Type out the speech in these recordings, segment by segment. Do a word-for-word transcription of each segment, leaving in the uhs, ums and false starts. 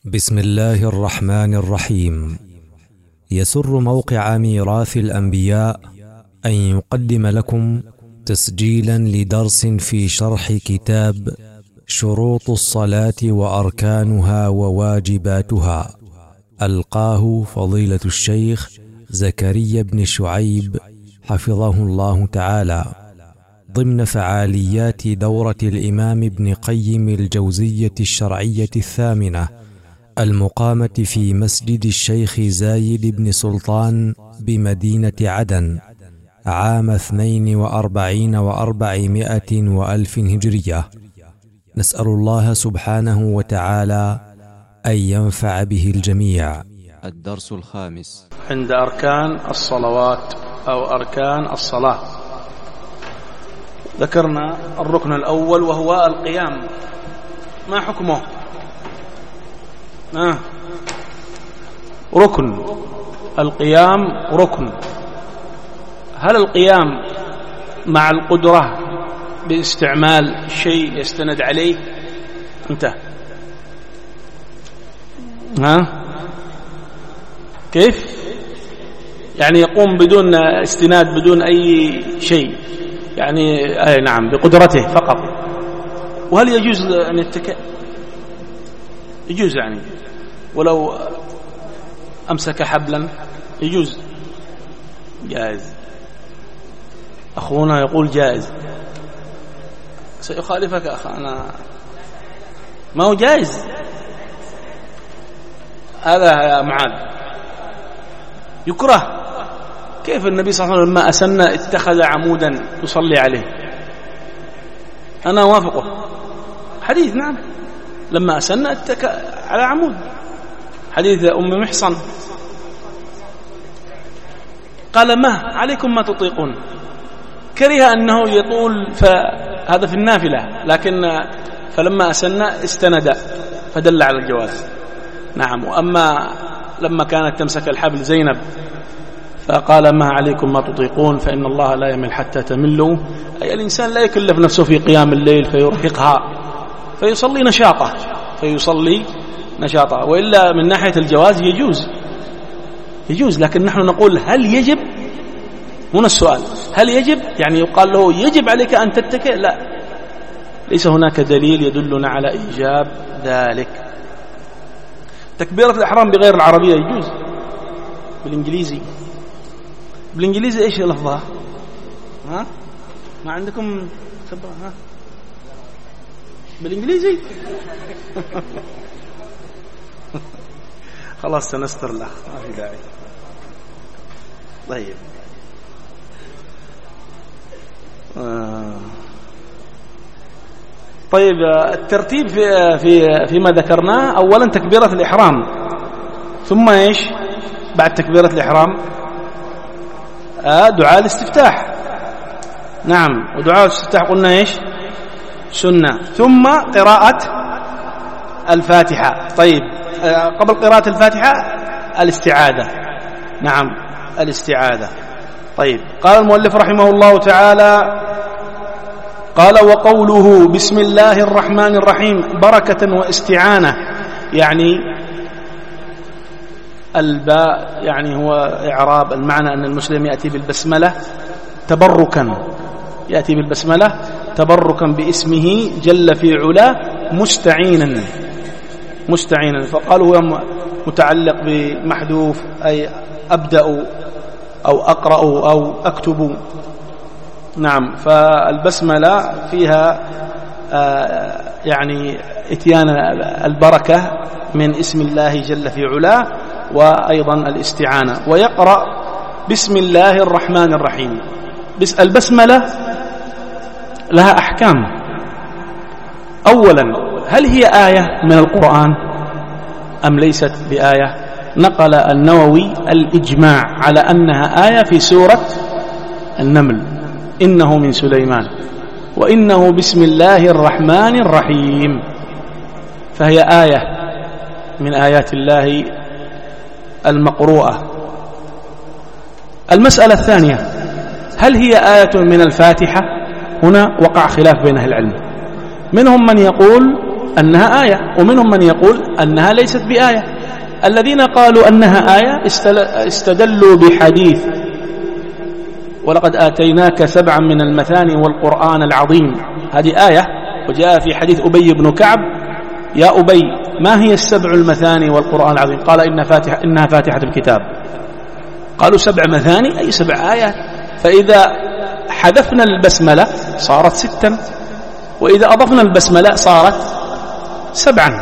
بسم الله الرحمن الرحيم. يسر موقع ميراث الأنبياء أن يقدم لكم تسجيلا لدرس في شرح كتاب شروط الصلاة وأركانها وواجباتها، ألقاه فضيلة الشيخ زكريا بن شعيب حفظه الله تعالى ضمن فعاليات دورة الإمام ابن قيم الجوزية الشرعية الثامنة المقامة في مسجد الشيخ زايد بن سلطان بمدينة عدن عام اثنين وأربعين وأربعمائة وألف هجرية. نسأل الله سبحانه وتعالى أن ينفع به الجميع. الدرس الخامس عند أركان الصلوات أو أركان الصلاة. ذكرنا الركن الأول وهو القيام. ما حكمه؟ آه. ركن القيام ركن. هل القيام مع القدرة باستعمال شيء يستند عليه؟ انتهى. ها كيف يعني يقوم بدون استناد بدون أي شيء، يعني أي نعم بقدرته فقط. وهل يجوز أن يتكئ؟ يجوز، يعني ولو أمسك حبلا يجوز، جائز. أخونا يقول جائز، سيخالفك أخانا، ما هو جائز هذا يا معاذ، يكره. كيف النبي صلى الله عليه وسلم لما أسن اتخذ عمودا يصلي عليه؟ أنا وافقه، حديث نعم، لما أسن اتكى على عمود، حديث أم محصن قال ما عليكم ما تطيقون، كره أنه يطول، فهذا في النافلة، لكن فلما أسن استند فدل على الجواز. نعم. وأما لما كانت تمسك الحبل زينب فقال ما عليكم ما تطيقون فإن الله لا يمل حتى تملوا، أي الإنسان لا يكلف نفسه في قيام الليل فيرهقها، فيصلي نشاطه فيصلي نشاطه وإلا من ناحية الجواز يجوز يجوز لكن نحن نقول هل يجب؟ هنا السؤال، هل يجب؟ يعني يقال له يجب عليك أن تتكئ؟ لا، ليس هناك دليل يدلنا على إيجاب ذلك. تكبيرة الإحرام بغير العربية يجوز، بالإنجليزي. بالإنجليزي إيش لفظها؟ ها؟ ما عندكم خبرة؟ ها؟ بالإنجليزي؟ خلاص سنستر له، ما في داعي. طيب آه. طيب الترتيب في في فيما ذكرناه، أولا تكبيرة الإحرام، ثم إيش بعد تكبيرة الإحرام؟ آه دعاء الاستفتاح. نعم، ودعاء الاستفتاح قلنا إيش؟ سنة. ثم قراءة الفاتحة. طيب آه قبل قراءة الفاتحة الاستعاذة. نعم، الاستعاذة. طيب قال المؤلف رحمه الله تعالى، قال وقوله بسم الله الرحمن الرحيم بركة واستعانة، يعني الباء يعني هو إعراب المعنى أن المسلم يأتي بالبسملة تبركا، يأتي بالبسملة تبركا باسمه جل في علاه مستعينا مستعينا فقالوا هو متعلق بمحذوف، أي أبدأ أو أقرأ أو أكتب. نعم، فالبسملة فيها آه يعني اتيان البركة من اسم الله جل في علاه، وأيضا الاستعانة. ويقرأ بسم الله الرحمن الرحيم. بس البسملة لها أحكام. أولا، هل هي آية من القرآن أم ليست بآية؟ نقل النووي الإجماع على أنها آية في سورة النمل، إنه من سليمان وإنه بسم الله الرحمن الرحيم، فهي آية من آيات الله المقروءة. المسألة الثانية، هل هي آية من الفاتحة؟ هنا وقع خلاف بين أهل العلم، منهم من يقول أنها آية، ومنهم من يقول أنها ليست بآية. الذين قالوا أنها آية استدلوا بحديث ولقد آتيناك سبعا من المثاني والقرآن العظيم، هذه آية، وجاء في حديث أبي بن كعب: يا أبي ما هي السبع المثاني والقرآن العظيم؟ قال إن فاتحة إنها فاتحة الكتاب. قالوا سبع مثاني أي سبع آيات، فإذا حذفنا البسملة صارت ستا، وإذا أضفنا البسملة صارت سبعا.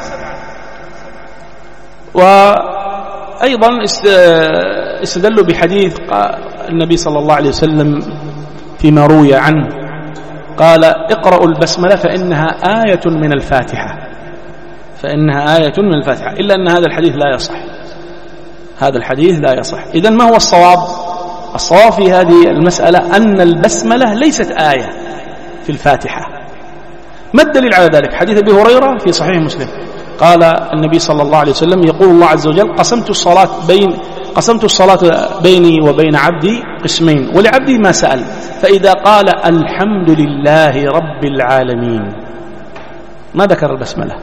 وأيضا استدلوا بحديث النبي صلى الله عليه وسلم فيما روي عنه قال: اقرأوا البسملة فإنها آية من الفاتحة، فإنها آية من الفاتحة، إلا أن هذا الحديث لا يصح، هذا الحديث لا يصح. إذن ما هو الصواب؟ الصواب في هذه المسألة أن البسملة ليست آية في الفاتحة. ما الدليل على ذلك؟ حديث أبي هريرة في صحيح مسلم قال النبي صلى الله عليه وسلم: يقول الله عز وجل: قسمت الصلاة بين قسمت الصلاة بيني وبين عبدي قسمين ولعبدي ما سأل، فإذا قال الحمد لله رب العالمين ما ذكر البسملة،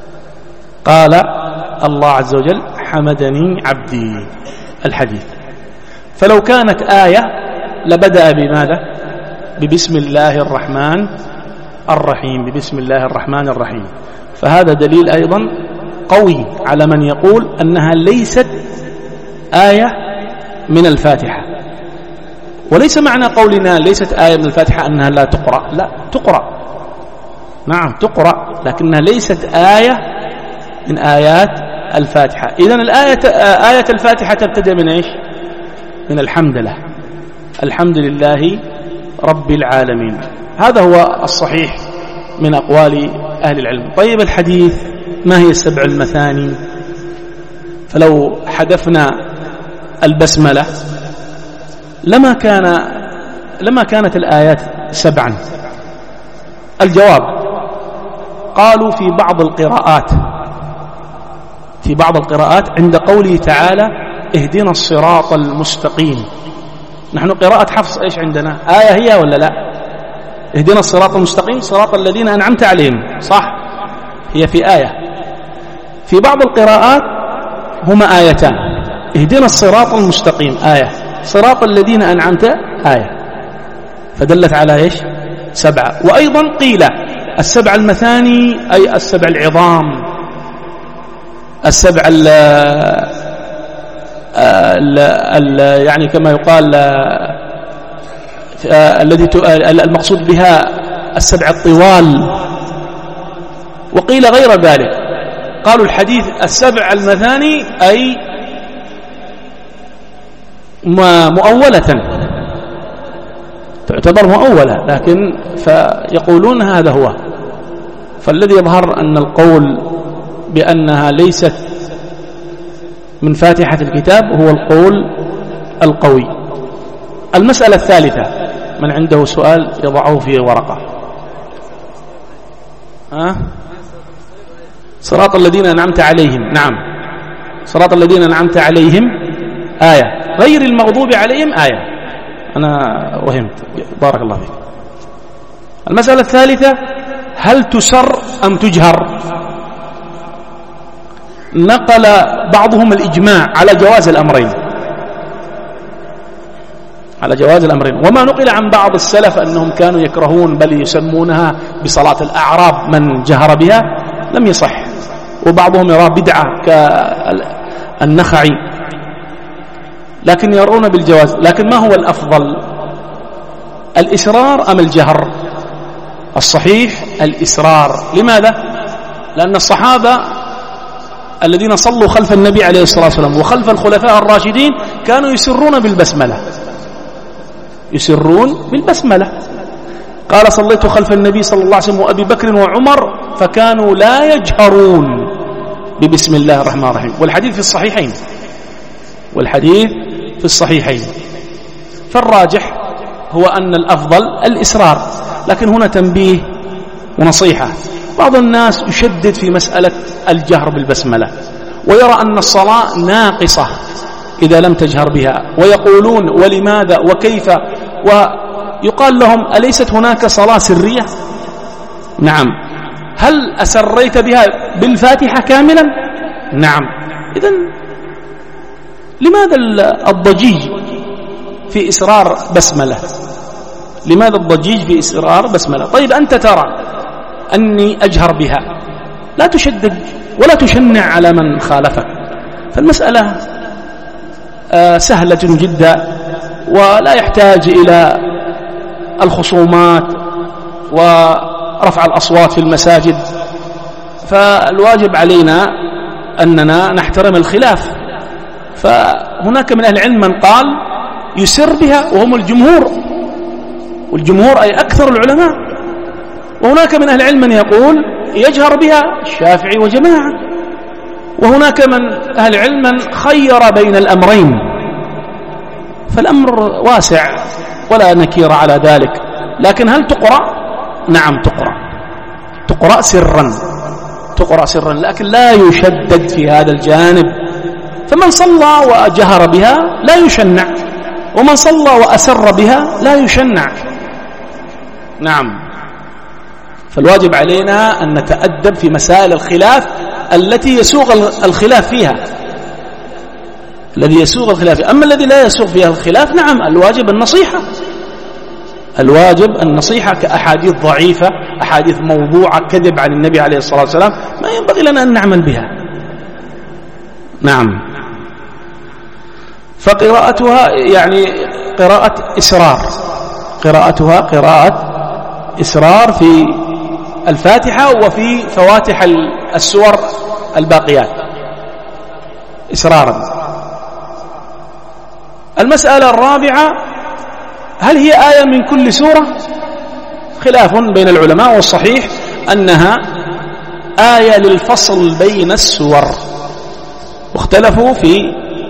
قال الله عز وجل: حمدني عبدي. الحديث. فلو كانت آية لبدأ بماذا؟ ببسم الله الرحمن الرحيم، ببسم الله الرحمن الرحيم. فهذا دليل أيضا قوي على من يقول أنها ليست آية من الفاتحة. وليس معنى قولنا ليست آية من الفاتحة أنها لا تقرأ، لا تقرأ، نعم تقرأ، لكنها ليست آية من آيات الفاتحة. إذن الآية آية الفاتحة تبتدأ من إيش؟ من الحمد لله، الحمد لله رب العالمين. هذا هو الصحيح من أقوال أهل العلم. طيب الحديث: ما هي السبع المثاني؟ فلو حذفنا البسملة لما كان لما كانت الآيات سبعا. الجواب: قالوا في بعض القراءات في بعض القراءات عند قوله تعالى: اهدنا الصراط المستقيم. نحن قراءة حفص ايش عندنا؟ آية هي ولا لا؟ اهدنا الصراط المستقيم صراط الذين أنعمت عليهم، صح؟ هي في آية. في بعض القراءات هما آيتان: اهدنا الصراط المستقيم آية، صراط الذين أنعمت آية، فدلت على ايش؟ سبعة. وأيضا قيل السبع المثاني أي السبع العظام، السبع ال ال ال يعني كما يقال الذي المقصود بها السبع الطوال. وقيل غير ذلك، قالوا الحديث السبع المثاني أي مؤولة، تعتبر مؤولة، لكن فيقولون هذا هو. فالذي يظهر أن القول بأنها ليست من فاتحة الكتاب هو القول القوي. المسألة الثالثة، من عنده سؤال يضعه في ورقة. أه؟ صراط الذين أنعمت عليهم، نعم، صراط الذين أنعمت عليهم آية، غير المغضوب عليهم آية. أنا وهمت، بارك الله فيك. المسألة الثالثة: هل تسر أم تجهر؟ نقل بعضهم الإجماع على جواز الأمرين، على جواز الأمرين. وما نقل عن بعض السلف أنهم كانوا يكرهون بل يسمونها بصلاة الأعراب من جهر بها لم يصح، وبعضهم يرى بدعة كالنخعي، لكن يرون بالجواز. لكن ما هو الأفضل، الإسرار أم الجهر؟ الصحيح الإسرار. لماذا؟ لأن الصحابة الذين صلوا خلف النبي عليه الصلاة والسلام وخلف الخلفاء الراشدين كانوا يسرون بالبسملة، يسرون بالبسملة. قال: صليت خلف النبي صلى الله عليه وسلم وأبي بكر وعمر فكانوا لا يجهرون ببسم الله الرحمن الرحيم. والحديث في الصحيحين، والحديث في الصحيحين. فالراجح هو أن الأفضل الإسرار. لكن هنا تنبيه ونصيحة: بعض الناس يشدد في مسألة الجهر بالبسملة ويرى أن الصلاة ناقصة إذا لم تجهر بها، ويقولون ولماذا وكيف، ويقال لهم: أليست هناك صلاة سرية؟ نعم، هل أسريت بها بالفاتحة كاملا؟ نعم. إذن لماذا الضجيج في إسرار بسملة؟ لماذا الضجيج في إسرار بسملة؟ طيب أنت ترى أني أجهر بها، لا تشدد ولا تشنع على من خالفك، فالمسألة آه سهلة جدا ولا يحتاج إلى الخصومات ورفع الأصوات في المساجد. فالواجب علينا أننا نحترم الخلاف. فهناك من أهل العلم من قال يسر بها وهم الجمهور، والجمهور أي أكثر العلماء. وهناك من أهل العلم من يقول يجهر بها، الشافعي وجماعة. وهناك من أهل العلم من خير بين الأمرين، فالأمر واسع ولا نكير على ذلك. لكن هل تقرأ؟ نعم تقرأ، تقرأ سرا، تقرأ سرا، لكن لا يشدد في هذا الجانب. فمن صلى وجهر بها لا يشنع، ومن صلى وأسر بها لا يشنع. نعم. فالواجب علينا أن نتأدب في مسائل الخلاف التي يسوغ الخلاف فيها، الذي يسوغ الخلاف. أما الذي لا يسوغ فيها الخلاف، نعم الواجب النصيحة، الواجب النصيحة كأحاديث ضعيفة، أحاديث موضوعة، كذب عن النبي عليه الصلاة والسلام، ما ينبغي لنا أن نعمل بها. نعم. فقراءتها يعني قراءة إسرار، قراءتها قراءة إسرار في الفاتحة وفي فواتح السور الباقيات إسرارا. المسألة الرابعة: هل هي آية من كل سورة؟ خلاف بين العلماء، والصحيح أنها آية للفصل بين السور. واختلفوا في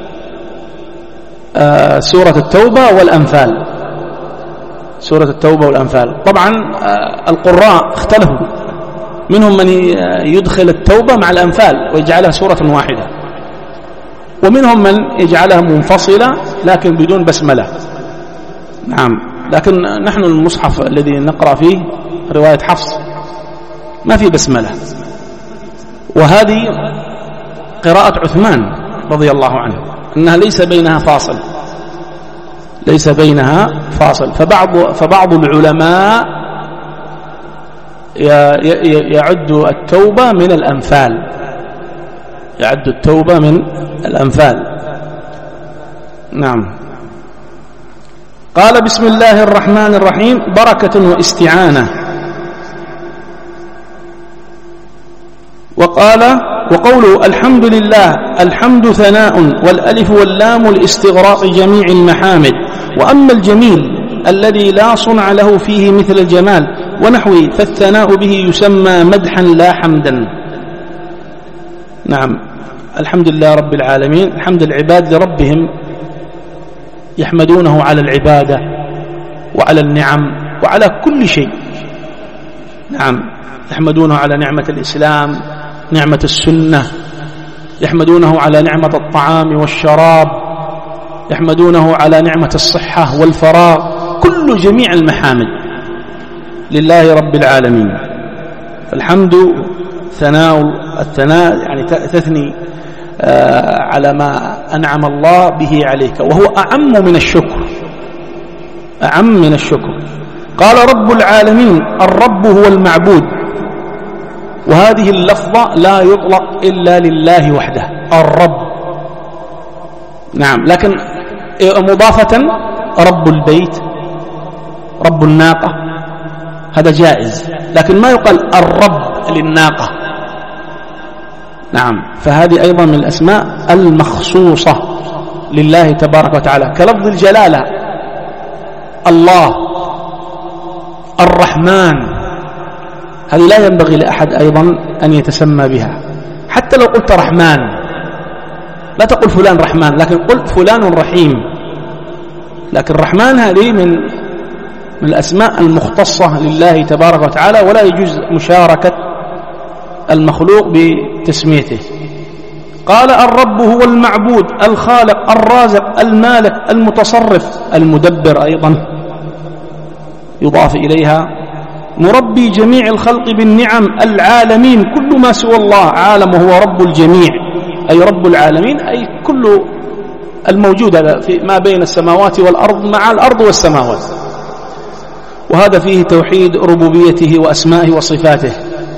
آه سورة التوبة والأنفال، سورة التوبة والأنفال. طبعا آه القراء اختلفوا، منهم من يدخل التوبة مع الأنفال ويجعلها سورة واحدة، ومنهم من يجعلها منفصلة لكن بدون بسملة. نعم. لكن نحن المصحف الذي نقرأ فيه رواية حفص ما في بسملة، وهذه قراءة عثمان رضي الله عنه، أنها ليس بينها فاصل، ليس بينها فاصل. فبعض, فبعض العلماء يعد التوبة من الأنفال، يعد التوبة من الأنفال. نعم. قال: بسم الله الرحمن الرحيم، بركة واستعانة. وقال وقوله الحمد لله، الحمد ثناء، والألف واللام لاستغراق جميع المحامد. وأما الجميل الذي لا صنع له فيه مثل الجمال ونحوه، فالثناء به يسمى مدحا لا حمدا. نعم. الحمد لله رب العالمين، الحمد العباد لربهم، يحمدونه على العبادة وعلى النعم وعلى كل شيء. نعم. يحمدونه على نعمة الإسلام، نعمة السنة، يحمدونه على نعمة الطعام والشراب، يحمدونه على نعمة الصحة والفراغ، كل جميع المحامد لله رب العالمين. الحمد ثناء، الثناء يعني تثني على ما أنعم الله به عليك، وهو أعم من الشكر، أعم من الشكر. قال رب العالمين، الرب هو المعبود، وهذه اللفظة لا يطلق إلا لله وحده، الرب. نعم. لكن مضافة رب البيت، رب الناقة، هذا جائز، لكن ما يقال الرب للناقة. نعم. فهذه أيضا من الأسماء المخصوصة لله تبارك وتعالى، كلفظ الجلالة الله، الرحمن، هذه لا ينبغي لأحد أيضا أن يتسمى بها. حتى لو قلت رحمن، لا تقل فلان رحمن، لكن قل فلان رحيم. لكن الرحمن هذه من من الأسماء المختصة لله تبارك وتعالى، ولا يجوز مشاركة المخلوق بتسميته. قال الرب هو المعبود، الخالق، الرازق، المالك، المتصرف، المدبر، أيضا يضاف إليها مربي جميع الخلق بالنعم العالمين، كل ما سوى الله عالم وهو رب الجميع، أي رب العالمين، أي كل الموجود في ما بين السماوات والأرض مع الأرض والسماوات. وهذا فيه توحيد ربوبيته وأسمائه وصفاته،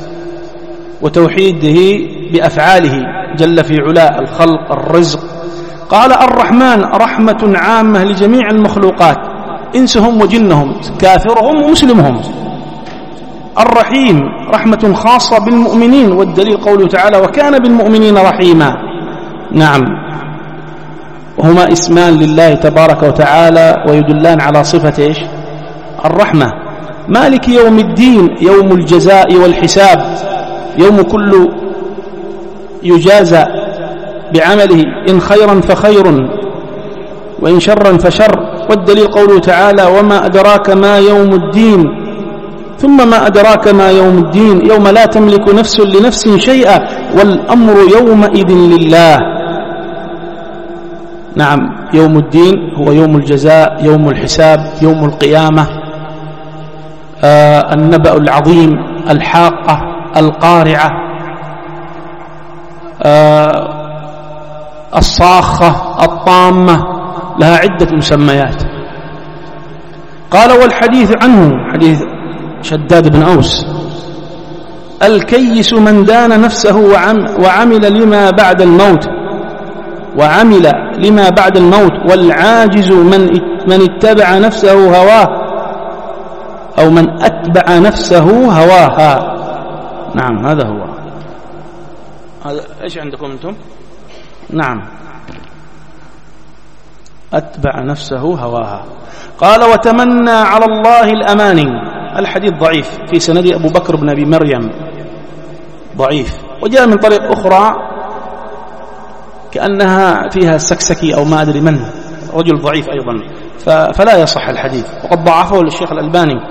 وتوحيده بأفعاله جل في علاء، الخلق، الرزق. قال الرحمن رحمة عامة لجميع المخلوقات، إنسهم وجنهم، كافرهم ومسلمهم. الرحيم رحمة خاصة بالمؤمنين، والدليل قوله تعالى وكان بالمؤمنين رحيما. نعم، وهما اسمان لله تبارك وتعالى ويدلان على صفة إيش؟ الرحمة. مالك يوم الدين، يوم الجزاء والحساب، يوم كل يجازى بعمله، إن خيرا فخير وإن شرا فشر. والدليل قوله تعالى وما أدراك ما يوم الدين، ثم ما أدراك ما يوم الدين، يوم لا تملك نفس لنفس شيئا والأمر يومئذ لله. نعم، يوم الدين هو يوم الجزاء، يوم الحساب، يوم القيامة، آه النبأ العظيم، الحاقة، القارعة، آه الصاخة، الطامة، لها عدة مسميات. قال والحديث عنه، حديث شداد بن أوس، الكيس من دان نفسه وعمل لما بعد الموت وعمل لما بعد الموت والعاجز من من اتبع نفسه هواه، أو من أتبع نفسه هواها. نعم، هذا هو. هذا إيش عندكم أنتم؟ نعم، أتبع نفسه هواها. قال وتمنى على الله الأماني، الحديث ضعيف، في سند أبو بكر بن أبي مريم، ضعيف. وجاء من طريق أخرى كأنها فيها السكسكي أو ما أدري من، رجل ضعيف أيضا، فلا يصح الحديث، وقد ضعفه للشيخ الألباني.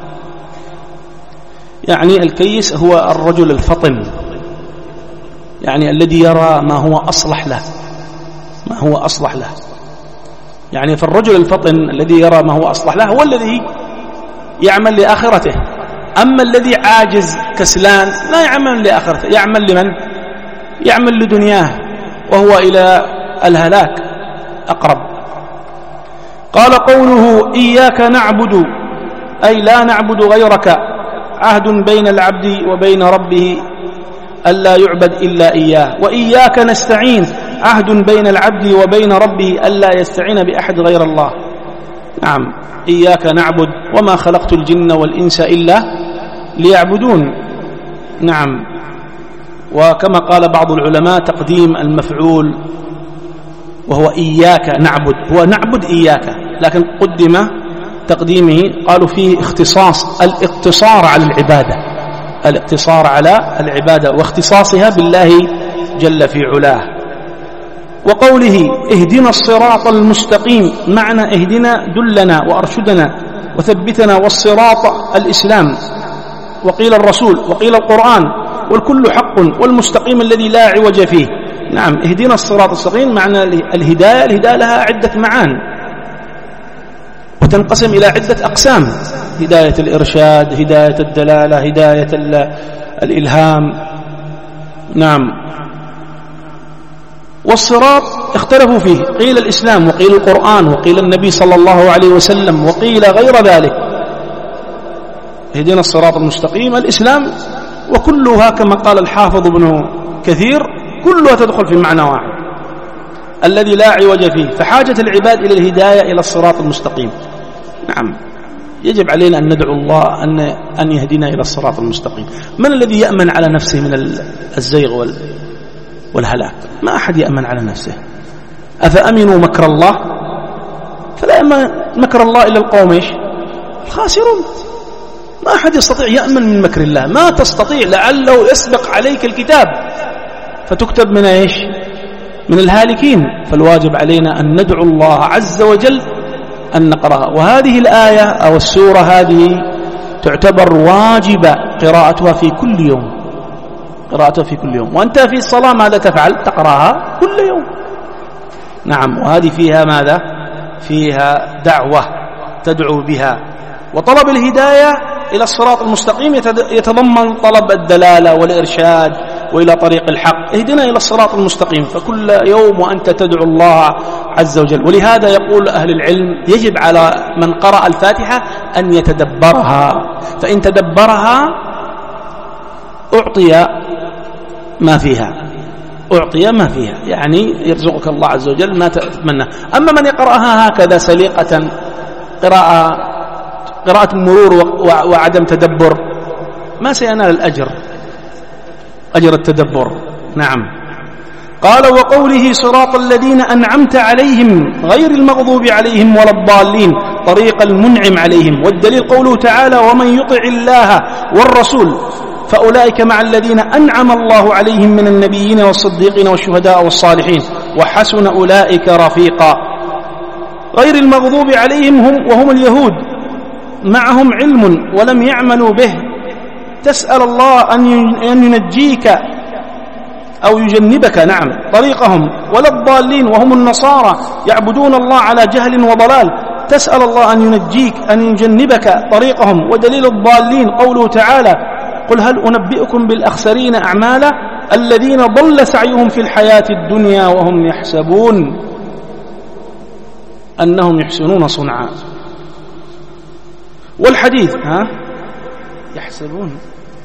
يعني الكيس هو الرجل الفطن، يعني الذي يرى ما هو أصلح له، ما هو أصلح له. يعني فالرجل الفطن الذي يرى ما هو أصلح له هو الذي يعمل لآخرته. أما الذي عاجز كسلان لا يعمل لآخرته، يعمل لمن؟ يعمل لدنياه، وهو إلى الهلاك أقرب. قال قوله إياك نعبد، أي لا نعبد غيرك، عهد بين العبد وبين ربه ألا يعبد إلا إياه. وإياك نستعين، عهد بين العبد وبين ربه ألا يستعين بأحد غير الله. نعم، إياك نعبد وما خلقت الجن والإنس إلا ليعبدون. نعم، وكما قال بعض العلماء تقديم المفعول وهو إياك نعبد، هو نعبد إياك، لكن قدم تقديمه قالوا فيه اختصاص، الاقتصار على العبادة، الاقتصار على العبادة واختصاصها بالله جل في علاه. وقوله اهدنا الصراط المستقيم، معنى اهدنا دلنا وأرشدنا وثبتنا، والصراط الإسلام، وقيل الرسول، وقيل القرآن، والكل حق، والمستقيم الذي لا عوج فيه. نعم، اهدنا الصراط المستقيم معنى الهداية، الهداية لها عدة معان وتنقسم إلى عدة أقسام، هداية الإرشاد، هداية الدلالة، هداية الإلهام. نعم، والصراط اختلفوا فيه، قيل الإسلام، وقيل القرآن، وقيل النبي صلى الله عليه وسلم، وقيل غير ذلك. اهدنا الصراط المستقيم الإسلام، وكلها كما قال الحافظ ابن كثير كلها تدخل في معنى واحد الذي لا عوج فيه، فحاجة العباد إلى الهداية إلى الصراط المستقيم. نعم، يجب علينا أن ندعو الله أن أن يهدينا إلى الصراط المستقيم. من الذي يأمن على نفسه من الزيغ والهلاك؟ ما أحد يأمن على نفسه. أفأمنوا مكر الله؟ فلا يأمن مكر الله إلا القوم إيش؟ الخاسرون. ما أحد يستطيع يأمن من مكر الله، ما تستطيع، لعله يسبق عليك الكتاب فتكتب من إيش؟ من الهالكين. فالواجب علينا أن ندعو الله عز وجل أن نقرأها. وهذه الآية أو السورة هذه تعتبر واجبة قراءتها في كل يوم، قراءتها في كل يوم. وأنت في الصلاة ماذا تفعل؟ تقرأها كل يوم. نعم، وهذه فيها ماذا؟ فيها دعوة تدعو بها. وطلب الهداية إلى الصراط المستقيم يتضمن طلب الدلالة والإرشاد وإلى طريق الحق. اهدنا إلى الصراط المستقيم، فكل يوم وأنت تدعو الله عز وجل. ولهذا يقول أهل العلم يجب على من قرأ الفاتحة أن يتدبرها، فإن تدبرها أعطي ما فيها، أعطي ما فيها، يعني يرزقك الله عز وجل ما تتمنى. أما من يقرأها هكذا سليقة، قراءة قراءة مرور وعدم تدبر، ما سينال الأجر، أجر التدبر. نعم. قال: وقوله صراط الذين أنعمت عليهم غير المغضوب عليهم ولا الضالين، طريق المنعم عليهم. والدليل قوله تعالى: ومن يطع الله والرسول فأولئك مع الذين أنعم الله عليهم من النبيين والصديقين والشهداء والصالحين وحسن أولئك رفيقا. غير المغضوب عليهم هم وهم اليهود، معهم علم ولم يعملوا به، تسأل الله أن ينجيك أو يجنبك نعم طريقهم. ولا الضالين وهم النصارى، يعبدون الله على جهل وضلال، تسأل الله أن ينجيك أن يجنبك طريقهم. ودليل الضالين قوله تعالى: قل هل أنبئكم بالأخسرين أعمالا الذين ضل سعيهم في الحياة الدنيا وهم يحسبون أنهم يحسنون صنعا. والحديث ها يحسبون،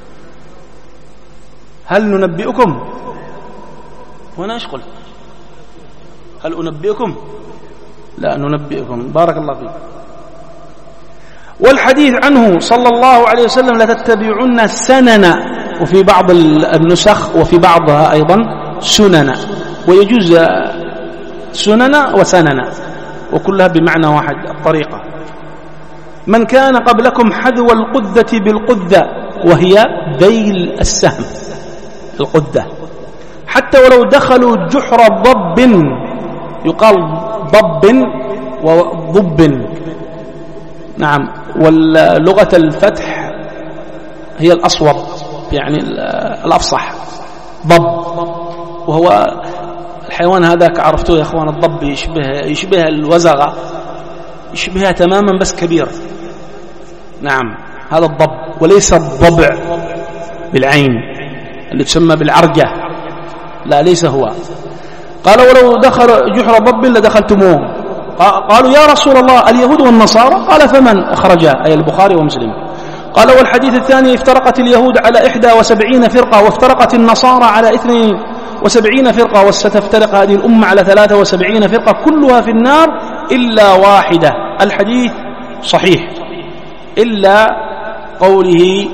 هل ننبئكم، وانا ايش قلت؟ هل أنبئكم؟ لا ننبئكم، بارك الله فيك. والحديث عنه صلى الله عليه وسلم: لتتبعن سنن، وفي بعض النسخ وفي بعضها أيضا سنن، ويجوز سنن وسنن وكلها بمعنى واحد الطريقة. من كان قبلكم حذو القذة بالقذة، وهي ذيل السهم، القذة، حتى ولو دخلوا جحر ضب، يقال ضب وضب نعم. واللغة الفتح هي الأصوب، يعني الأفصح، ضب، وهو الحيوان هذاك عرفتوه يا أخوان، الضب يشبه, يشبه الوزغة، يشبهها تماما بس كبير. نعم هذا الضب، وليس الضبع بالعين اللي تسمى بالعرجة، لا ليس هو. قال: ولو دخل جحر ضب لدخلتموه. قالوا: يا رسول الله اليهود والنصارى؟ قال: فمن أخرجا؟ أي البخاري ومسلم. قال: والحديث الثاني: افترقت اليهود على إحدى وسبعين فرقة، وافترقت النصارى على اثنين وسبعين فرقة، وستفترق هذه الأمة على ثلاثة وسبعين فرقة، كلها في النار إلا واحدة. الحديث صحيح إلا قوله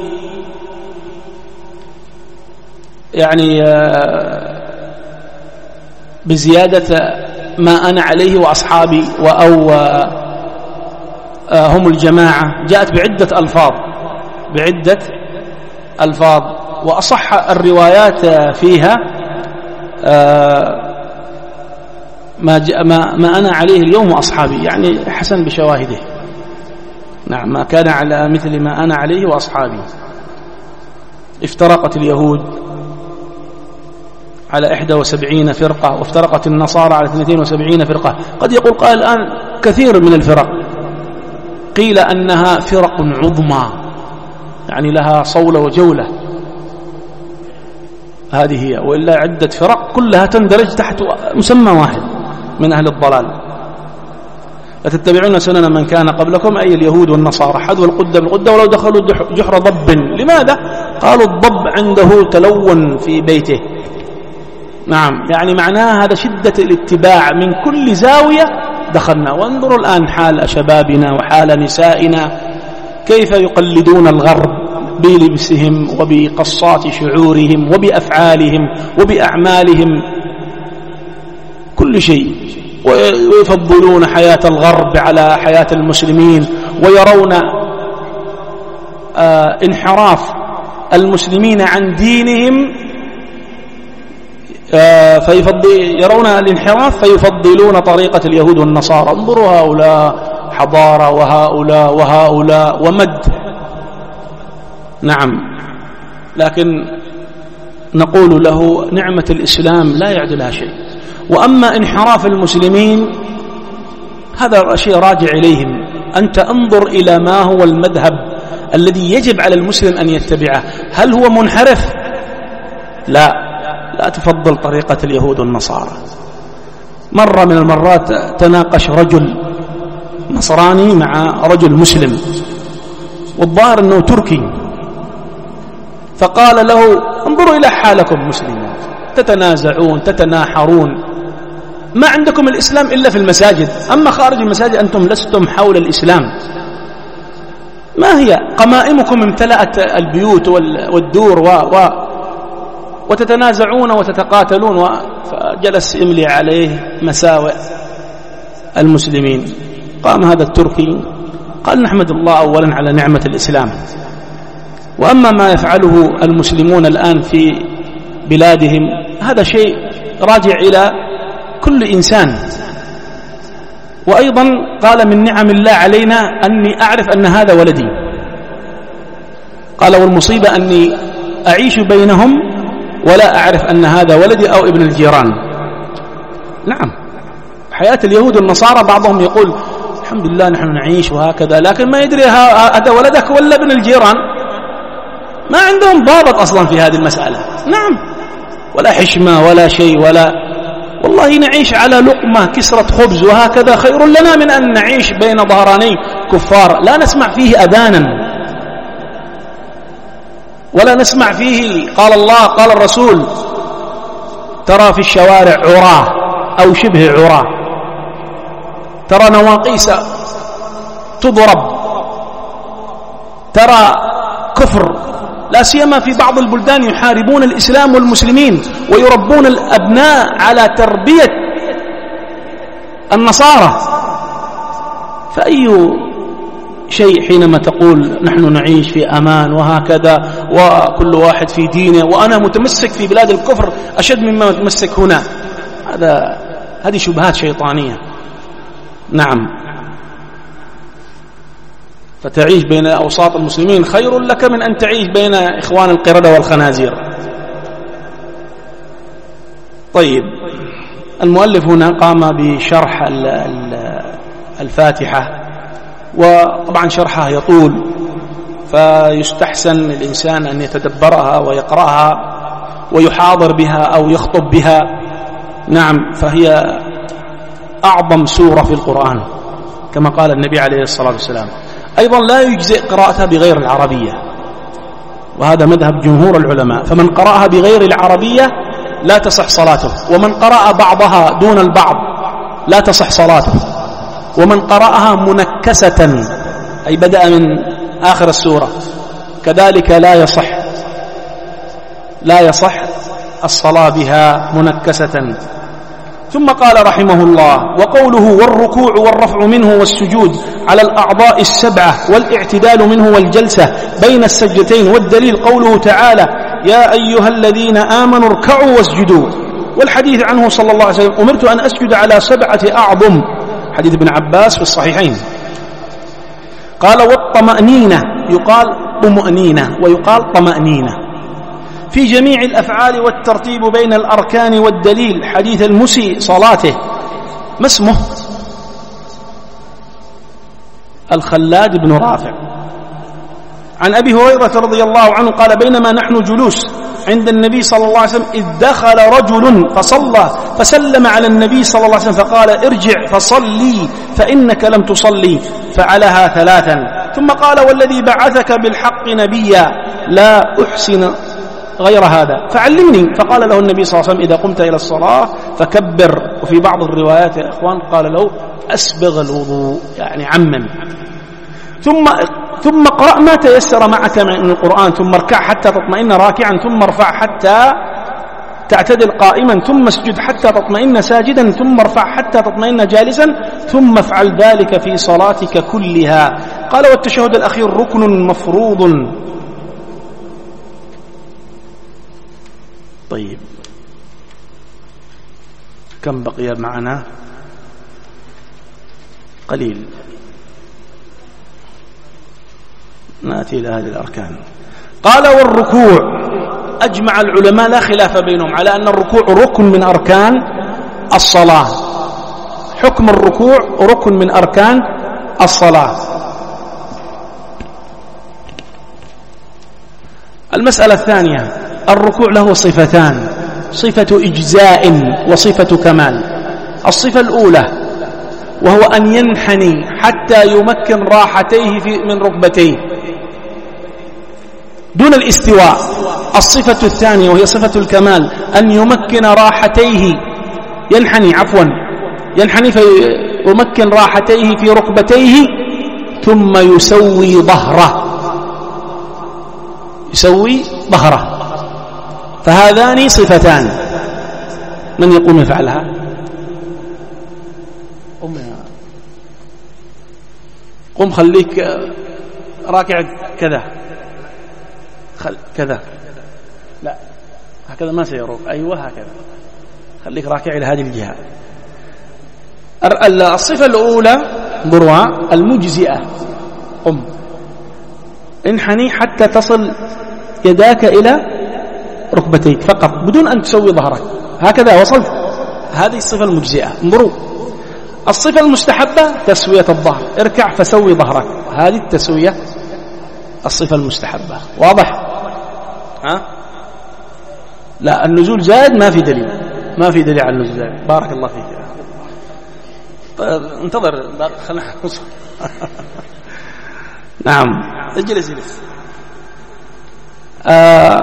يعني بزيادة ما أنا عليه وأصحابي أو هم الجماعة، جاءت بعدة ألفاظ بعدة ألفاظ وأصح الروايات فيها ما, ما, ما أنا عليه اليوم وأصحابي، يعني حسن بشواهده. نعم ما كان على مثل ما أنا عليه وأصحابي. افترقت اليهود على إحدى وسبعين فرقة، وافترقت النصارى على اثنتين وسبعين فرقة. قد يقول قائل الآن كثير من الفرق، قيل أنها فرق عظمى، يعني لها صولة وجولة، هذه هي، وإلا عدة فرق كلها تندرج تحت مسمى واحد من أهل الضلال. لتتبعون سنن من كان قبلكم، أي اليهود والنصارى، حذو القدة بالقدة ولو دخلوا جحر ضب. لماذا؟ قالوا الضب عنده تلون في بيته. نعم يعني معناها هذا شدة الاتباع، من كل زاوية دخلنا. وانظروا الآن حال شبابنا وحال نسائنا كيف يقلدون الغرب بلبسهم وبقصات شعورهم وبأفعالهم وبأعمالهم، كل شيء، ويفضلون حياة الغرب على حياة المسلمين، ويرون آه انحراف المسلمين عن دينهم، آه فيفضل يرون الانحراف فيفضلون طريقة اليهود والنصارى. انظروا هؤلاء حضارة وهؤلاء وهؤلاء ومد. نعم لكن نقول له نعمة الإسلام لا يعدلها شيء. وأما انحراف المسلمين هذا شيء راجع إليهم. أنت انظر إلى ما هو المذهب الذي يجب على المسلم أن يتبعه. هل هو منحرف؟ لا، لا تفضل طريقة اليهود والنصارى. مرة من المرات تناقش رجل نصراني مع رجل مسلم، والظاهر أنه تركي، فقال له: انظروا إلى حالكم مسلمين، تتنازعون تتناحرون، ما عندكم الإسلام إلا في المساجد، أما خارج المساجد أنتم لستم حول الإسلام. ما هي قمائمكم امتلأت البيوت والدور و و وتتنازعون وتتقاتلون و... فجلس يملي عليه مساوئ المسلمين. قام هذا التركي قال: نحمد الله أولا على نعمة الإسلام، وأما ما يفعله المسلمون الآن في بلادهم هذا شيء راجع إلى كل إنسان. وأيضا قال: من نعم الله علينا أني أعرف أن هذا ولدي. قال: والمصيبة أني أعيش بينهم ولا أعرف أن هذا ولدي أو ابن الجيران. نعم، حياة اليهود والنصارى بعضهم يقول: الحمد لله نحن نعيش وهكذا، لكن ما يدري هذا ولدك ولا ابن الجيران. ما عندهم ضابط أصلا في هذه المسألة. نعم، ولا حشمة ولا شيء، ولا والله نعيش على لقمة كسرة خبز وهكذا خير لنا من أن نعيش بين ظهراني كفار لا نسمع فيه أذانا ولا نسمع فيه قال الله قال الرسول. ترى في الشوارع عراه أو شبه عراه، ترى نواقيس تضرب، ترى كفر، لا سيما في بعض البلدان يحاربون الإسلام والمسلمين ويربون الأبناء على تربية النصارى. فأي شيء حينما تقول نحن نعيش في أمان وهكذا وكل واحد في دينه وأنا متمسك في بلاد الكفر أشد مما متمسك هنا، هذا هذه شبهات شيطانية. نعم، فتعيش بين أوساط المسلمين خير لك من أن تعيش بين إخوان القردة والخنازير. طيب، المؤلف هنا قام بشرح الفاتحة، وطبعا شرحها يطول، فيستحسن للإنسان أن يتدبرها ويقرأها ويحاضر بها أو يخطب بها. نعم، فهي أعظم سورة في القرآن كما قال النبي عليه الصلاة والسلام. أيضا لا يجزئ قراءتها بغير العربية، وهذا مذهب جمهور العلماء، فمن قرأها بغير العربية لا تصح صلاته، ومن قرأ بعضها دون البعض لا تصح صلاته، ومن قرأها منكسة أي بدأ من آخر السورة كذلك لا يصح لا يصح الصلاة بها منكسة. ثم قال رحمه الله: وقوله والركوع والرفع منه والسجود على الأعضاء السبعة والاعتدال منه والجلسة بين السجدتين، والدليل قوله تعالى: يا أيها الذين آمنوا اركعوا واسجدوا، والحديث عنه صلى الله عليه وسلم: أمرت أن أسجد على سبعة أعظم، حديث ابن عباس في الصحيحين. قال: والطمأنينة يقال طمأنينة ويقال طمأنينة في جميع الأفعال، والترتيب بين الأركان، والدليل حديث المسيء صلاته. ما اسمه؟ الخلاد بن رافع. عن أبي هريرة رضي الله عنه قال: بينما نحن جلوس عند النبي صلى الله عليه وسلم إذ دخل رجل فصلى فسلم على النبي صلى الله عليه وسلم فقال: ارجع فصلي فإنك لم تصلي، فعلها ثلاثا، ثم قال: والذي بعثك بالحق نبيا لا أحسن غير هذا فعلمني. فقال له النبي صلى الله عليه وسلم: إذا قمت إلى الصلاة فكبر. وفي بعض الروايات يا إخوان قال له: أسبغ الوضوء، يعني عمم. ثم ثم اقرأ ما تيسر معك من القرآن، ثم اركع حتى تطمئن راكعا، ثم ارفع حتى تعتدل قائما، ثم اسجد حتى تطمئن ساجدا، ثم ارفع حتى تطمئن جالسا، ثم افعل ذلك في صلاتك كلها. قال: والتشهد الأخير ركن مفروض. طيب، كم بقي معنا؟ قليل. نأتي إلى هذه الأركان. قال: والركوع أجمع العلماء لا خلاف بينهم على أن الركوع ركن من أركان الصلاة. حكم الركوع ركن من أركان الصلاة. المسألة الثانية، الركوع له صفتان، صفة إجزاء وصفة كمال. الصفة الأولى وهو أن ينحني حتى يمكن راحتيه في من ركبتيه دون الاستواء. الصفة الثانية وهي صفة الكمال أن يمكن راحتيه ينحني عفوا ينحني فيمكن راحتيه في ركبتيه ثم يسوي ظهره يسوي ظهره فهذان صفتان. من يقوم يفعلها؟ قم قم خليك راكع كذا خل كذا لا هكذا ما سيروك، أيوة هكذا خليك راكع إلى هذه الجهة. الصفة الأولى ضرها المجزئة، قم انحني حتى تصل يداك إلى ركبتيك فقط بدون أن تسوي ظهرك، هكذا وصلت، هذه الصفة المجزئة انظروا. الصفة المستحبة تسوية الظهر، اركع فسوي ظهرك، هذه التسوية الصفة المستحبة. واضح؟ ها؟ لا النزول زائد ما في دليل، ما في دليل على النزول زائد. بارك الله فيك. طيب انتظر خلنا نوصل. نعم اجلس اجلس. آه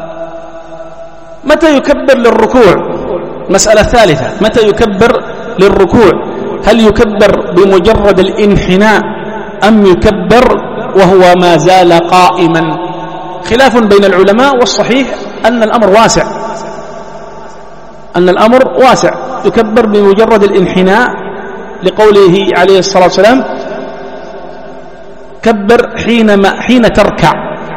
متى يكبر للركوع؟ مسألة ثالثة، متى يكبر للركوع؟ هل يكبر بمجرد الانحناء أم يكبر وهو ما زال قائما؟ خلاف بين العلماء، والصحيح أن الأمر واسع، أن الأمر واسع. يكبر بمجرد الانحناء لقوله عليه الصلاة والسلام كبر حينما حين تركع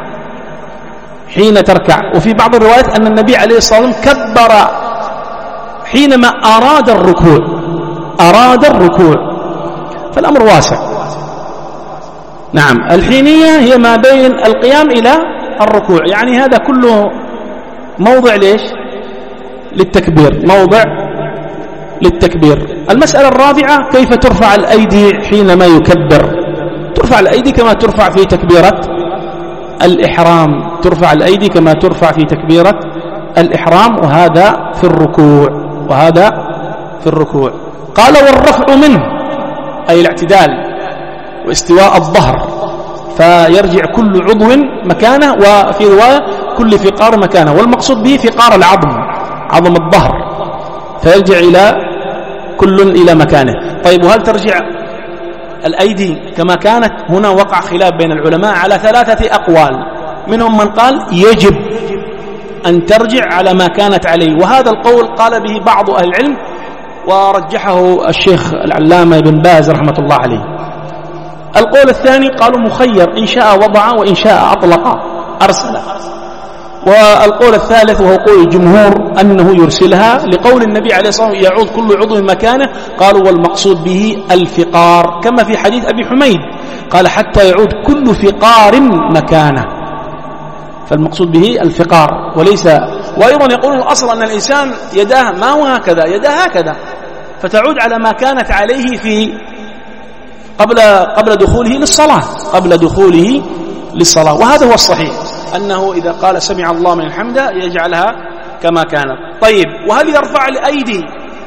حين تركع وفي بعض الروايات أن النبي عليه الصلاة والسلام كبر حينما أراد الركوع أراد الركوع فالأمر واسع. نعم الحينية هي ما بين القيام إلى الركوع، يعني هذا كله موضع ليش؟ للتكبير، موضع للتكبير. المسألة الرابعة كيف ترفع الأيدي حينما يكبر؟ ترفع الأيدي كما ترفع في تكبيرة الإحرام، ترفع الأيدي كما ترفع في تكبيرة الإحرام، وهذا في الركوع وهذا في الركوع. قال والرفع منه أي الاعتدال واستواء الظهر، فيرجع كل عضو مكانه، وفي رواية كل فقار مكانه، والمقصود به فقار العظم عظم الظهر، فيرجع إلى كل إلى مكانه. طيب وهل ترجع الأيدي كما كانت؟ هنا وقع خلاف بين العلماء على ثلاثة أقوال، منهم من قال يجب أن ترجع على ما كانت عليه، وهذا القول قال به بعض أهل العلم ورجحه الشيخ العلامة بن باز رحمة الله عليه. القول الثاني قالوا مخير، إن شاء وضع وإن شاء أطلق أرسل. والقول الثالث وهو قول الجمهور أنه يرسلها لقول النبي عليه الصلاة والسلام يعود كل عضو مكانه، قالوا والمقصود به الفقار كما في حديث أبي حميد قال حتى يعود كل فقار مكانه، فالمقصود به الفقار وليس. وأيضا يقولون الأصل أن الإنسان يداه ما هو هكذا، يداه هكذا، فتعود على ما كانت عليه في قبل قبل دخوله للصلاة قبل دخوله للصلاة وهذا هو الصحيح، أنه إذا قال سمع الله من حمده يجعلها كما كانت. طيب وهل يرفع الأيدي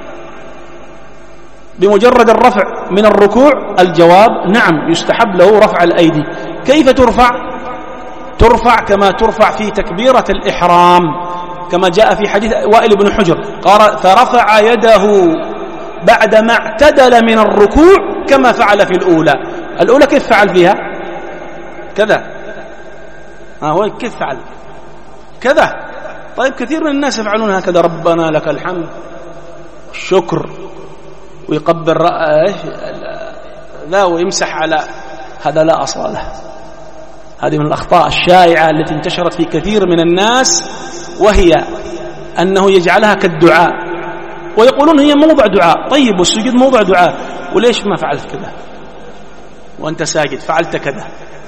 بمجرد الرفع من الركوع؟ الجواب نعم، يستحب له رفع الأيدي. كيف ترفع؟ ترفع كما ترفع في تكبيرة الإحرام، كما جاء في حديث وائل بن حجر قال فرفع يده بعدما اعتدل من الركوع كما فعل في الأولى. الأولى كيف فعل فيها؟ كذا، ها هو كيف فعل؟ كذا. طيب كثير من الناس يفعلون هكذا، ربنا لك الحمد الشكر، ويقبل رأيه لا ويمسح على هذا، لا أصل له. هذه من الأخطاء الشائعة التي انتشرت في كثير من الناس، وهي أنه يجعلها كالدعاء ويقولون هي موضع دعاء. طيب والسجود موضع دعاء، وليش ما فعلت كذا وأنت ساجد؟ فعلت كذا.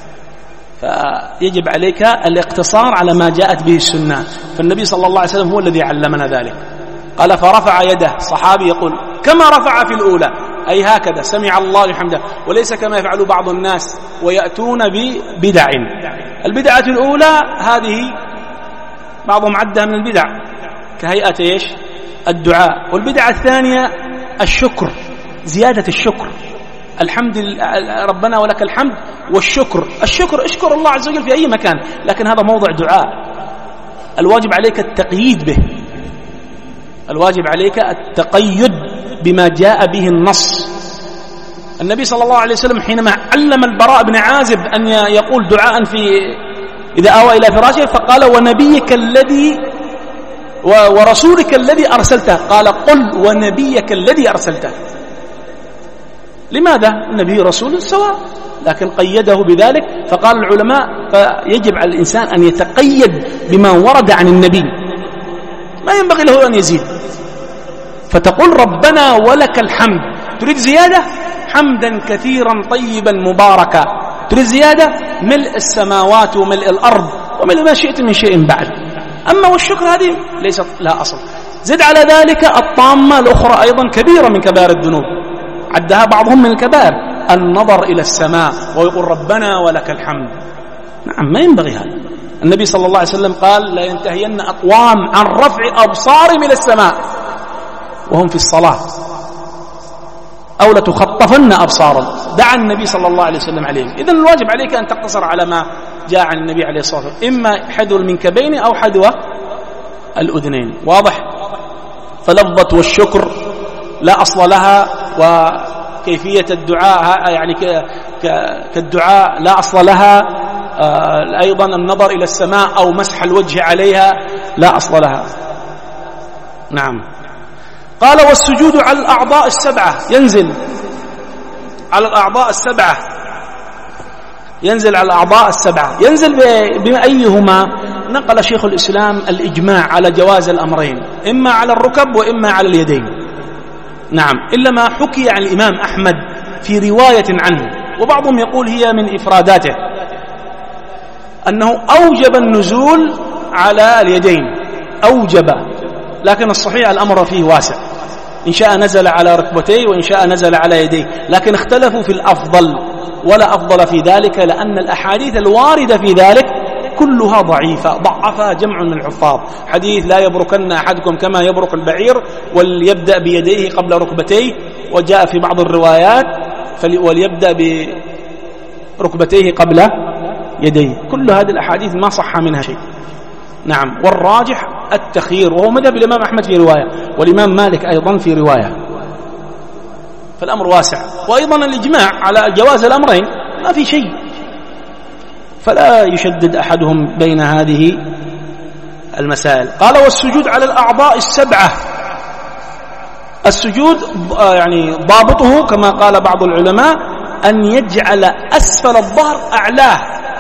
فيجب عليك الاقتصار على ما جاءت به السنة، فالنبي صلى الله عليه وسلم هو الذي علمنا ذلك. قال فرفع يده، صحابي يقول كما رفع في الأولى، أي هكذا سمع الله لحمده، وليس كما يفعل بعض الناس ويأتون ببدع. البدعة الأولى هذه بعضهم عدها من البدع كهيئة إيش الدعاء. والبدعة الثانية الشكر، زيادة الشكر، الحمد لله ربنا ولك الحمد والشكر. الشكر اشكر الله عز وجل في أي مكان، لكن هذا موضع دعاء، الواجب عليك التقييد به، الواجب عليك التقيد بما جاء به النص. النبي صلى الله عليه وسلم حينما علم البراء بن عازب أن يقول دعاء في إذا آوى إلى فراشه فقال ونبيك الذي ورسولك الذي أرسلته، قال قل ونبيك الذي أرسلته. لماذا؟ النبي رسول سواء، لكن قيده بذلك. فقال العلماء فيجب على الإنسان أن يتقيد بما ورد عن النبي، ما ينبغي له أن يزيد. فتقول ربنا ولك الحمد، تريد زيادة حمدا كثيرا طيبا مباركا، تريد زيادة ملء السماوات وملء الأرض وملء ما شئت من شيء بعد. أما والشكر هذه ليست لها أصل. زد على ذلك الطامة الأخرى أيضا كبيرة من كبائر الذنوب، عدها بعضهم من الكبائر النظر إلى السماء ويقول ربنا ولك الحمد. نعم، ما ينبغي هذا. النبي صلى الله عليه وسلم قال لا ينتهين أقوام عن رفع أبصارهم إلى السماء وهم في الصلاة أو لتخطفن أبصارهم، دعا النبي صلى الله عليه وسلم عليهم. إذن الواجب عليك أن تقتصر على ما جاء عن النبي عليه الصلاة والسلام، إما حذو المنكبين أو حذو الأذنين. واضح؟ فلفظة والشكر لا أصل لها، وكيفية الدعاء يعني كالدعاء لا أصل لها. أيضا النظر إلى السماء أو مسح الوجه عليها لا أصل لها. نعم. قال والسجود على الأعضاء السبعة، ينزل على الأعضاء السبعة، ينزل على الأعضاء السبعة، ينزل بأيهما؟ نقل شيخ الإسلام الإجماع على جواز الأمرين، إما على الركب وإما على اليدين. نعم، إلا ما حكي عن الإمام أحمد في رواية عنه، وبعضهم يقول هي من إفراداته، أنه أوجب النزول على اليدين، أوجب، لكن الصحيح الأمر فيه واسع، إن شاء نزل على ركبتيه وإن شاء نزل على يديه، لكن اختلفوا في الأفضل، ولا أفضل في ذلك، لأن الأحاديث الواردة في ذلك كلها ضعيفة، ضعفها جمع من الحفاظ. حديث لا يبركن أحدكم كما يبرك البعير وليبدأ بيديه قبل ركبتيه، وجاء في بعض الروايات وليبدأ بركبتيه قبل يديه. كل هذه الأحاديث ما صح منها شيء. نعم، والراجح التخيير، وهو مذهب الإمام أحمد في رواية، والإمام مالك أيضا في رواية، فالأمر واسع. وأيضا الإجماع على جواز الأمرين ما في شيء، فلا يشدد أحدهم بين هذه المسائل. قال والسجود على الأعضاء السبعة، السجود يعني ضابطه كما قال بعض العلماء أن يجعل أسفل الظهر أعلاه،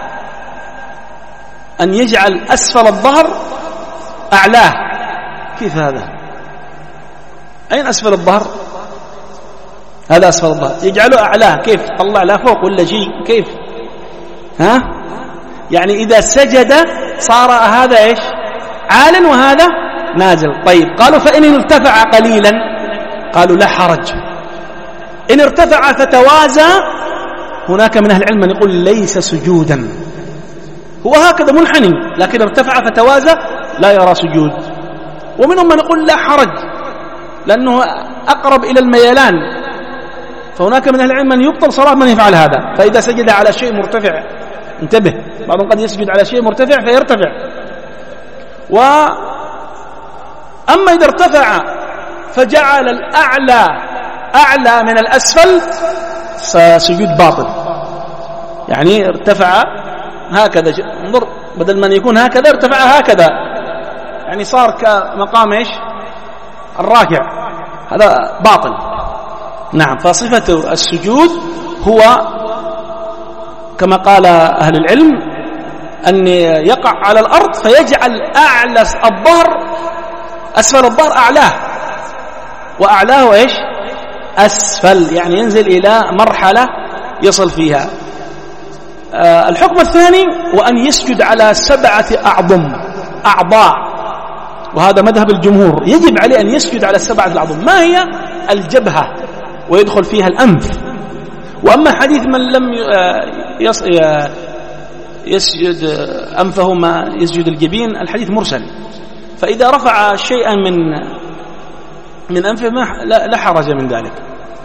أن يجعل أسفل الظهر أعلاه. كيف هذا؟ أين أسفل الظهر؟ هذا أسفل الظهر، يجعله أعلاه، كيف؟ طلع لا فوق ولا شيء، كيف؟ ها؟ يعني إذا سجد صار هذا إيش؟ عال وهذا نازل. طيب، قالوا فإن ارتفع قليلا، قالوا لا حرج. إن ارتفع فتوازى، هناك من أهل العلم من يقول ليس سجودا، هو هكذا منحني، لكن ارتفع فتوازى لا يرى سجود. ومنهم من يقول لا حرج لأنه أقرب إلى الميلان، فهناك من أهل العلم من يبطل صلاة من يفعل هذا. فإذا سجد على شيء مرتفع، انتبه، بعضهم قد يسجد على شيء مرتفع فيرتفع. وأما إذا ارتفع فجعل الأعلى أعلى من الأسفل فسجود باطل، يعني ارتفع هكذا، انظر، بدل من يكون هكذا ارتفع هكذا، يعني صار كمقام إيش؟ الراكع، هذا باطل. نعم، فصفة السجود هو كما قال أهل العلم أن يقع على الأرض فيجعل أعلى الظهر أسفل الظهر أعلاه، وأعلاه إيش؟ أسفل، يعني ينزل إلى مرحلة يصل فيها. آه الحكم الثاني وأن يسجد على سبعة أعظم أعضاء، وهذا مذهب الجمهور، يجب عليه أن يسجد على السبعة الأعظم. ما هي؟ الجبهة، ويدخل فيها الأنف. وأما حديث من لم يسجد أنفه ما يسجد الجبين، الحديث مرسل. فإذا رفع شيئا من من أنفه لا حرج من ذلك.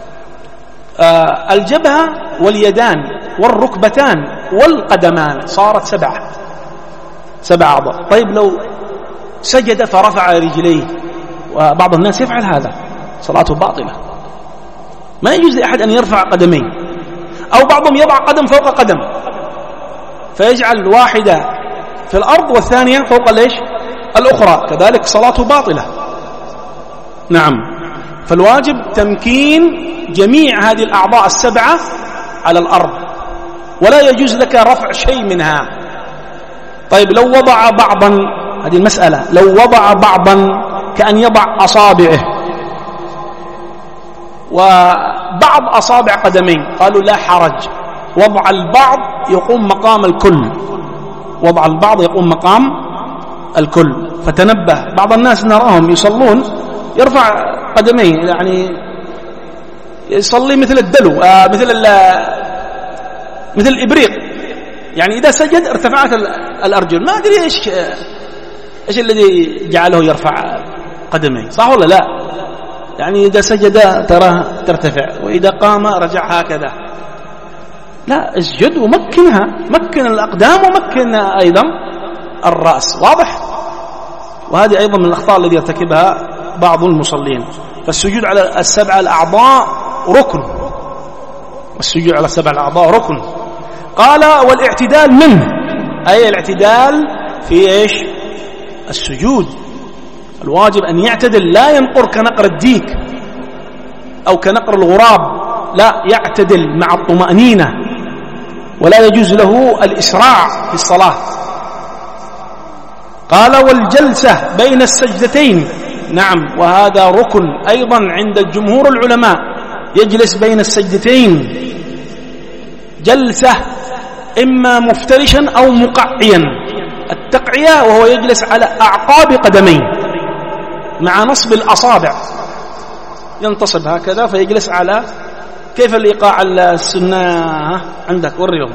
آه الجبهة واليدان والركبتان والقدمان صارت سبعة سبع أعضاء. طيب لو سجد فرفع رجليه، وبعض الناس يفعل هذا، صلاته باطلة. ما يجوز لأحد أن يرفع قدميه، أو بعضهم يضع قدم فوق قدم فيجعل واحدة في الأرض والثانية فوق ليش الأخرى، كذلك صلاته باطلة. نعم. فالواجب تمكين جميع هذه الأعضاء السبعة على الأرض، ولا يجوز لك رفع شيء منها. طيب لو وضع بعضا، هذه المسألة، لو وضع بعضا كأن يضع أصابعه وبعض أصابع قدمين، قالوا لا حرج، وضع البعض يقوم مقام الكل، وضع البعض يقوم مقام الكل. فتنبه، بعض الناس نراهم يصلون يرفع قدميه، يعني يصلي مثل الدلو، آه مثل مثل الإبريق، يعني إذا سجد ارتفعت الأرجل. ما أدري إيش إيش الذي جعله يرفع قدميه، صح ولا لا؟ يعني إذا سجد تراه ترتفع، وإذا قام رجع هكذا. لا، اسجد ومكنها، مكن الأقدام ومكن أيضا الرأس، واضح؟ وهذه أيضا من الأخطاء التي يرتكبها بعض المصلين. فالسجود على السبع الأعضاء ركن، والسجود على السبع الأعضاء ركن. قال والاعتدال منه، أي الاعتدال في إيش؟ السجود. الواجب أن يعتدل، لا ينقر كنقر الديك أو كنقر الغراب، لا، يعتدل مع الطمأنينة، ولا يجوز له الإسراع في الصلاة. قال والجلسة بين السجدتين، نعم، وهذا ركن أيضا عند الجمهور العلماء، يجلس بين السجدتين جلسة إما مفترشا أو مقعيا. التقعية وهو يجلس على أعقاب قدمين مع نصب الأصابع، ينتصب هكذا فيجلس على كيف الإيقاع السنة عندك وريهم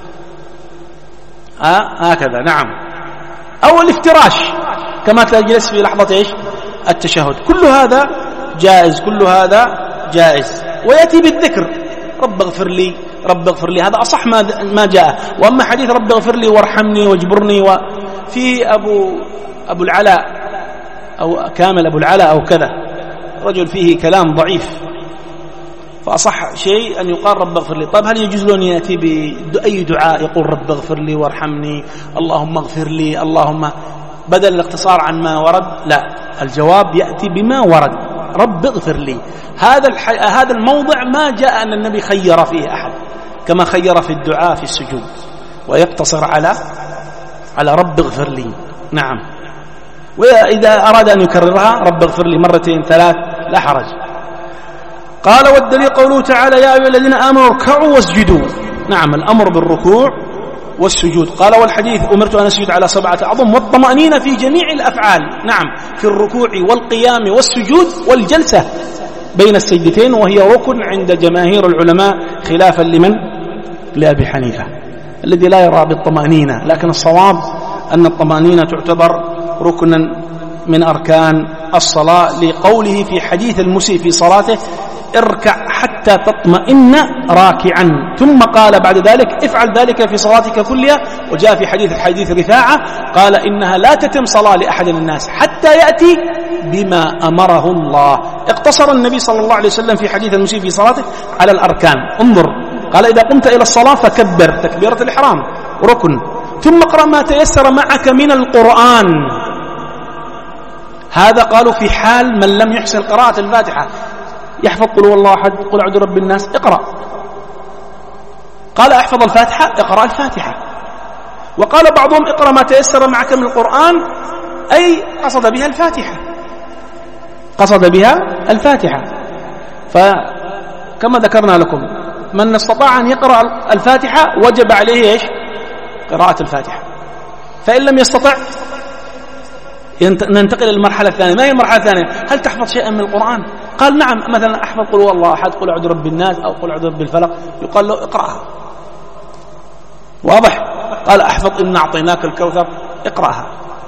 ها هكذا، نعم، أو الافتراش كما تجلس في لحظة إيش؟ التشهد. كل هذا جائز، كل هذا جائز. ويأتي بالذكر، رب اغفر لي، رب اغفر لي، هذا أصح ما ما جاء. وأما حديث رب اغفر لي وارحمني واجبرني، وفي أبو أبو العلاء أو كامل أبو العلاء أو كذا، رجل فيه كلام ضعيف، فأصح شيء أن يقال رب اغفر لي. طيب هل يجوز له أن يأتي بأي دعاء يقول رب اغفر لي وارحمني، اللهم اغفر لي، اللهم، بدل الاقتصار عن ما ورد؟ لا، الجواب يأتي بما ورد، رب اغفر لي. هذا الح... هذا الموضع ما جاء أن النبي خير فيه أحد كما خير في الدعاء في السجود، ويقتصر على على رب اغفر لي. نعم. وإذا أراد أن يكررها رب اغفر لي مرتين ثلاث لا حرج. قال والدليل قوله تعالى يا أيها الذين آمنوا اركعوا واسجدوا. نعم، الأمر بالركوع والسجود. قال والحديث أمرت أن أسجد على سبعة أعظم، والطمأنينة في جميع الأفعال، نعم، في الركوع والقيام والسجود والجلسة بين السجدتين، وهي ركن عند جماهير العلماء خلافا لمن؟ لأبي حنيفة الذي لا يرى بالطمأنينة، لكن الصواب أن الطمأنينة تعتبر ركنا من أركان الصلاة، لقوله في حديث المسيء في صلاته اركع حتى تطمئن راكعا، ثم قال بعد ذلك افعل ذلك في صلاتك كلها. وجاء في حديث حديث رفاعة قال إنها لا تتم صلاة لأحد من الناس حتى يأتي بما أمره الله. اقتصر النبي صلى الله عليه وسلم في حديث المسيء في صلاته على الأركان. انظر، قال إذا قمت إلى الصلاة فكبر تكبيرة الإحرام ركن، ثم اقرأ ما تيسر معك من القرآن. هذا قالوا في حال من لم يحسن قراءة الفاتحة، يحفظ قل هو الله أحد، قل أعوذ برب الناس، اقرأ. قال احفظ الفاتحة، اقرأ الفاتحة. وقال بعضهم اقرأ ما تيسر معك من القرآن، أي قصد بها الفاتحة، قصد بها الفاتحة. فكما ذكرنا لكم من استطاع أن يقرأ الفاتحة وجب عليه إيش؟ قراءة الفاتحة. فإن لم يستطع ننتقل للمرحلة الثانية. ما هي المرحلة الثانية؟ هل تحفظ شيئا من القرآن؟ قال نعم، مثلا أحفظ قل هو الله أحد، قل أعوذ برب الناس، أو قل أعوذ برب الفلق، يقال له اقرأها، واضح؟ قال أحفظ إن أعطيناك الكوثر اقرأها.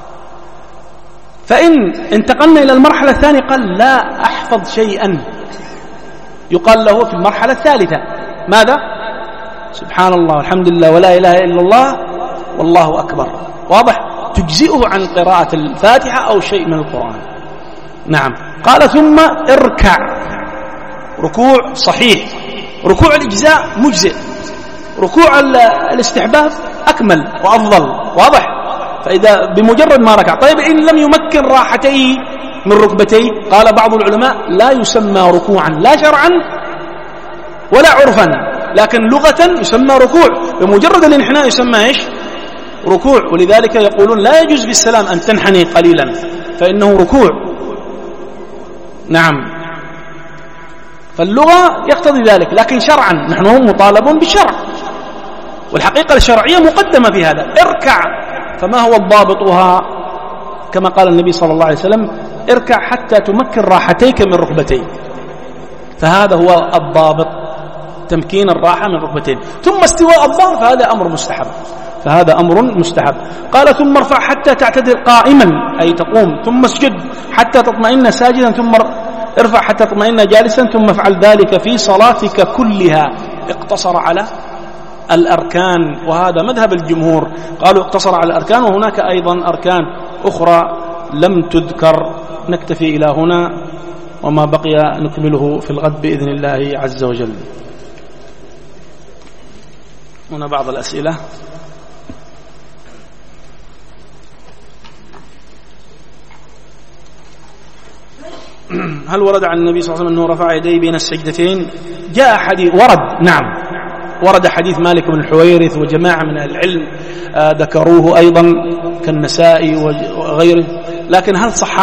فإن انتقلنا إلى المرحلة الثانية قال لا أحفظ شيئا، يقال له في المرحلة الثالثة ماذا؟ سبحان الله والحمد لله ولا إله إلا الله والله أكبر، واضح؟ تجزئه عن قراءة الفاتحة أو شيء من القرآن. نعم. قال ثم اركع، ركوع صحيح، ركوع الإجزاء مجزئ، ركوع الاستحباب أكمل وأفضل، واضح؟ فإذا بمجرد ما ركع. طيب إن لم يمكن راحتيه من ركبتيه، قال بعض العلماء لا يسمى ركوعا لا شرعا ولا عرفا، لكن لغة يسمى ركوع، بمجرد الانحناء يسمى إيش؟ ركوع. ولذلك يقولون لا يجوز بالسلام أن تنحني قليلا فإنه ركوع. نعم. فاللغة يقتضي ذلك، لكن شرعا نحن هم مطالبون بالشرع، والحقيقة الشرعية مقدمة في هذا. اركع، فما هو الضابطها؟ كما قال النبي صلى الله عليه وسلم اركع حتى تمكن راحتيك من ركبتيك، فهذا هو الضابط، تمكين الراحة من ركبتين. ثم استواء الظهر فهذا أمر مستحب، فهذا أمر مستحب. قال ثم ارفع حتى تعتدل قائما، أي تقوم، ثم اسجد حتى تطمئن ساجدا، ثم ارفع حتى تطمئن جالسا، ثم افعل ذلك في صلاتك كلها. اقتصر على الأركان، وهذا مذهب الجمهور، قالوا اقتصر على الأركان، وهناك أيضا أركان أخرى لم تذكر. نكتفي إلى هنا، وما بقي نكمله في الغد بإذن الله عز وجل. هنا بعض الأسئلة. هل ورد عن النبي صلى الله عليه وسلم أنه رفع يديه بين السجدتين؟ جاء حديث، ورد، نعم، ورد حديث مالك بن الحويرث وجماعة من أهل العلم آه ذكروه أيضا كالنسائي وغيره، لكن هل صح؟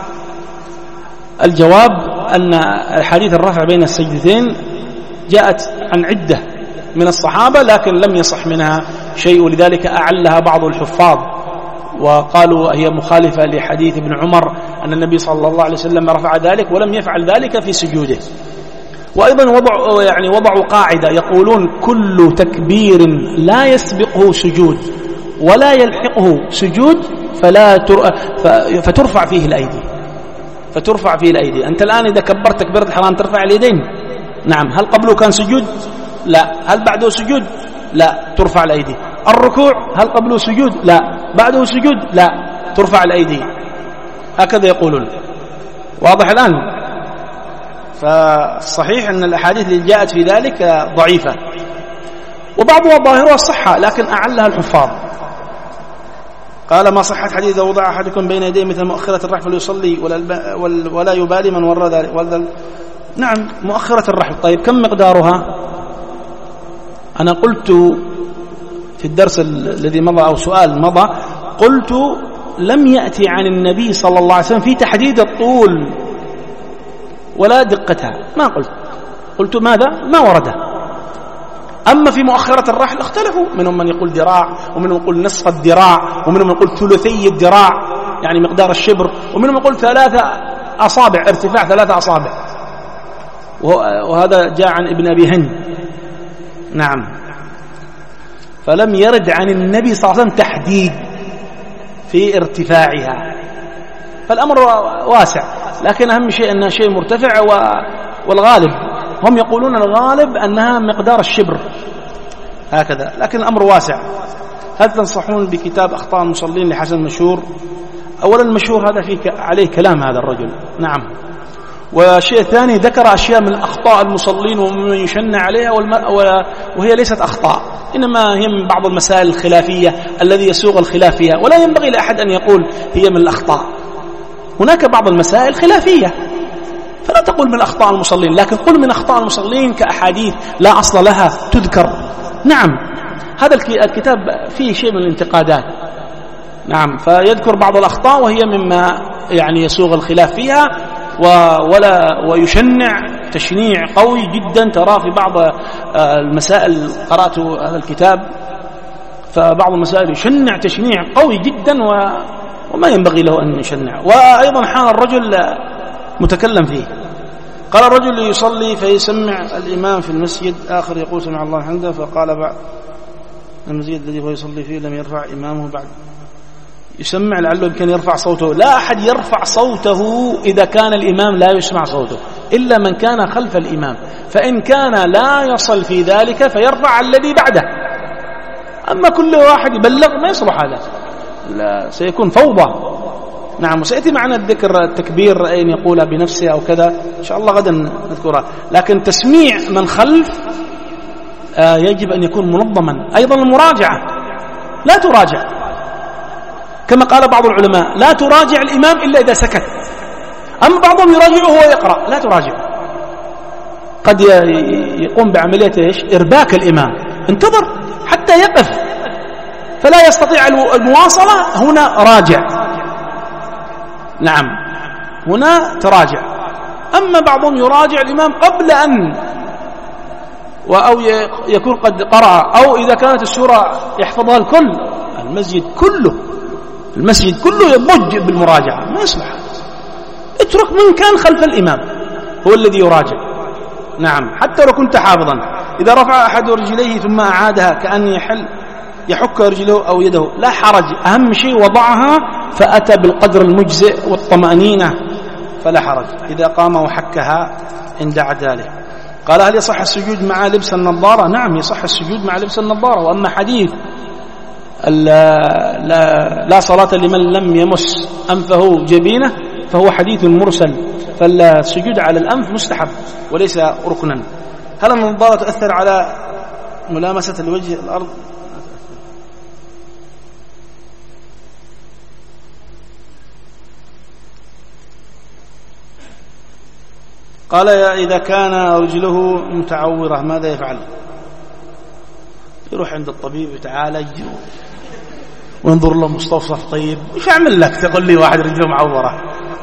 الجواب أن حديث الرفع بين السجدتين جاءت عن عدة من الصحابة، لكن لم يصح منها شيء، ولذلك أعلها بعض الحفاظ وقالوا هي مخالفة لحديث ابن عمر أن النبي صلى الله عليه وسلم رفع ذلك ولم يفعل ذلك في سجوده. وأيضا وضعوا يعني وضعوا قاعدة يقولون كل تكبير لا يسبقه سجود ولا يلحقه سجود فلا فترفع فيه الأيدي، فترفع فيه الأيدي. أنت الآن إذا كبرت تكبيرة الحرام ترفع اليدين، نعم. هل قبله كان سجود؟ لا. هل بعده سجود؟ لا، ترفع الأيدي. الركوع هل قبله سجود؟ لا. بعده سجود؟ لا، ترفع الأيدي. هكذا يقولون، واضح الآن؟ فالصحيح أن الأحاديث اللي جاءت في ذلك ضعيفة، وبعضها ظاهرها الصحة لكن أعلها الحفاظ. قال ما صحة حديث وضع أحدكم بين يديه مثل مؤخرة الرحل فليصلي ولا, ولا يبالي من ورى ذلك. نعم، مؤخرة الرحل. طيب كم مقدارها؟ أنا قلت في الدرس الذي مضى أو سؤال مضى، قلت لم يأتي عن النبي صلى الله عليه وسلم في تحديد الطول ولا دقتها، ما قلت قلت ماذا؟ ما ورده. أما في مؤخرة الرحل اختلفوا، منهم من يقول ذراع، ومنهم يقول نصف الذراع، ومنهم يقول ثلثي الذراع يعني مقدار الشبر، ومنهم يقول ثلاثة أصابع، ارتفاع ثلاثة أصابع، وهذا جاء عن ابن أبي هند. نعم. فلم يرد عن النبي صلى الله عليه وسلم تحديد في ارتفاعها، فالأمر واسع، لكن أهم شيء أنها شيء مرتفع، والغالب هم يقولون الغالب أنها مقدار الشبر هكذا، لكن الأمر واسع. هل تنصحون بكتاب أخطاء المصلين لحسن مشهور؟ أولا المشهور هذا فيه عليه كلام هذا الرجل، نعم. والشيء الثاني ذكر أشياء من أخطاء المصلين ومن يشنع عليها، وهي ليست أخطاء، إنما هي من بعض المسائل الخلافية الذي يسوغ الخلاف فيها، ولا ينبغي لأحد أن يقول هي من الأخطاء. هناك بعض المسائل خلافية فلا تقول من أخطاء المصلين، لكن قل من أخطاء المصلين كأحاديث لا أصل لها تذكر. نعم، هذا الكتاب فيه شيء من الانتقادات، نعم، فيذكر بعض الأخطاء وهي مما يعني يسوغ الخلاف فيها، ولا ويشنع تشنيع قوي جدا. ترى في بعض المسائل، قرأت هذا الكتاب، فبعض المسائل يشنع تشنيع قوي جدا وما ينبغي له أن يشنع. وأيضا حال الرجل متكلم فيه، قال الرجل يصلي فيسمع الإمام في المسجد آخر يقول سمع الله حمده، فقال بعد المسجد الذي هو يصلي فيه لم يرفع إمامه بعد يسمع لعله يمكن يرفع صوته. لا أحد يرفع صوته إذا كان الإمام لا يسمع صوته إلا من كان خلف الإمام، فإن كان لا يصل في ذلك فيرفع الذي بعده. أما كل واحد يبلغ ما يصلح هذا، لا سيكون فوضى. نعم، وسيأتي معنا الذكر التكبير أين يقولها بنفسه أو كذا إن شاء الله غدا نذكرها، لكن تسميع من خلف آه يجب أن يكون منظما. أيضا المراجعة لا تراجع، كما قال بعض العلماء لا تراجع الإمام إلا إذا سكت. أما بعضهم يراجعه وهو يقرأ، لا تراجع. قد يقوم بعملية إيش؟ إرباك الإمام، انتظر حتى يقف فلا يستطيع المواصلة، هنا راجع. نعم، هنا تراجع. أما بعضهم يراجع الإمام قبل أن أو يكون قد قرأ، أو إذا كانت السورة يحفظها الكل، المسجد كله المسجد كله يضج بالمراجعة، ما يصلح. اترك من كان خلف الإمام هو الذي يراجع. نعم، حتى لو كنت حافظا، إذا رفع أحد رجليه ثم أعادها كأن يحل يحك رجله أو يده لا حرج، أهم شيء وضعها فأتى بالقدر المجزئ والطمأنينة فلا حرج. إذا قام وحكها إن دعا ذلك. قال هل يصح السجود مع لبس النظارة؟ نعم، يصح السجود مع لبس النظارة. وأما حديث لا, لا, لا صلاة لمن لم يمس أنفه جبينه فهو حديث مرسل، فالسجود على الأنف مستحب وليس ركنا. هل النظارة تؤثر على ملامسة الوجه الأرض؟ قال إذا كان رجله متعورة ماذا يفعل؟ يروح عند الطبيب يتعالج وينظر له مستوصف طيب. وش أعمل لك تقول لي واحد رجله معورة؟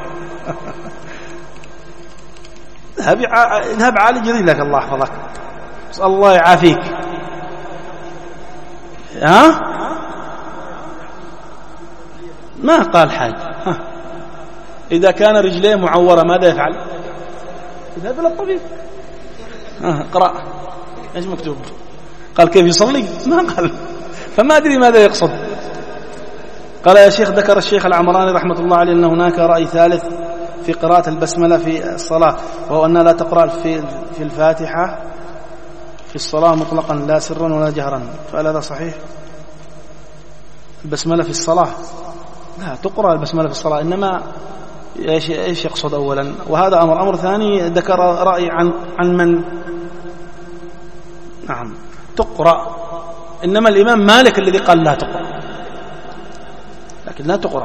اذهب عالج رجلك الله يحفظك، اسأل الله يعافيك. ها؟ ما قال حاجة. ها؟ إذا كان رجليه معورة ماذا يفعل؟ اذهب إلى الطبيب. ها اقرأ ايش مكتوب؟ قال كيف يصلي؟ ما قال، فما أدري ماذا يقصد. قال يا شيخ ذكر الشيخ العمراني رحمة الله عليه أن هناك رأي ثالث في قراءة البسملة في الصلاة، وهو أن لا تقرأ في في الفاتحة في الصلاة مطلقا لا سرا ولا جهرا، فهل هذا صحيح؟ البسملة في الصلاة لا تقرأ البسملة في الصلاة، إنما ايش ايش يقصد اولا؟ وهذا امر. امر ثاني ذكر راي عن عن من نعم تقرا، انما الامام مالك الذي قال لا تقرا، لكن لا تقرا.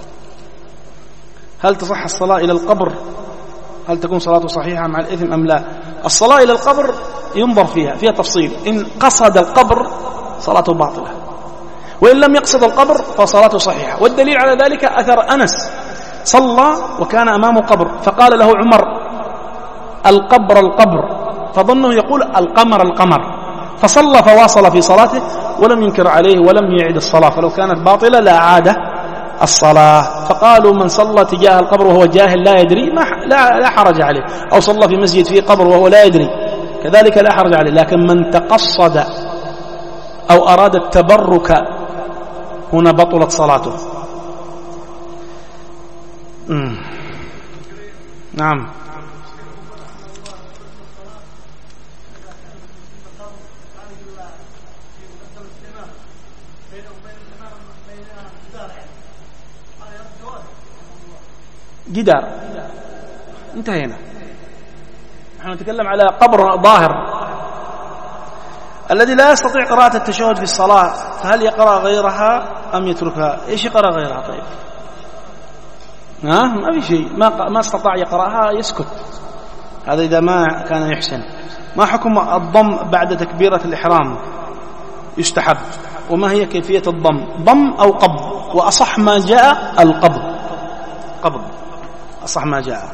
هل تصح الصلاه الى القبر؟ هل تكون صلاته صحيحه مع الاثم ام لا؟ الصلاه الى القبر ينظر فيها فيها تفصيل. ان قصد القبر صلاته باطله، وان لم يقصد القبر فصلاته صحيحه. والدليل على ذلك اثر انس صلى وكان أمامه قبر، فقال له عمر القبر القبر، فظنه يقول القمر القمر، فصلى فواصل في صلاته ولم ينكر عليه ولم يعد الصلاة، فلو كانت باطلة لا عاد الصلاة. فقالوا من صلى تجاه القبر وهو جاهل لا يدري ما لا, لا حرج عليه، أو صلى في مسجد فيه قبر وهو لا يدري كذلك لا حرج عليه. لكن من تقصد أو أراد التبرك هنا بطلت صلاته. مم. نعم جدار، انتهينا. نحن نتكلم على قبر ظاهر الذي لا يستطيع قراءة التشهد في الصلاة، فهل يقرأ غيرها أم يتركها؟ إيش يقرأ غيرها؟ طيب ها ما في شيء، ما ما استطاع يقرأها يسكت، هذا إذا ما كان يحسن. ما حكم الضم بعد تكبيرة الإحرام؟ يستحب. وما هي كيفية الضم؟ ضم أو قبض؟ وأصح ما جاء القبض، قبض أصح ما جاء.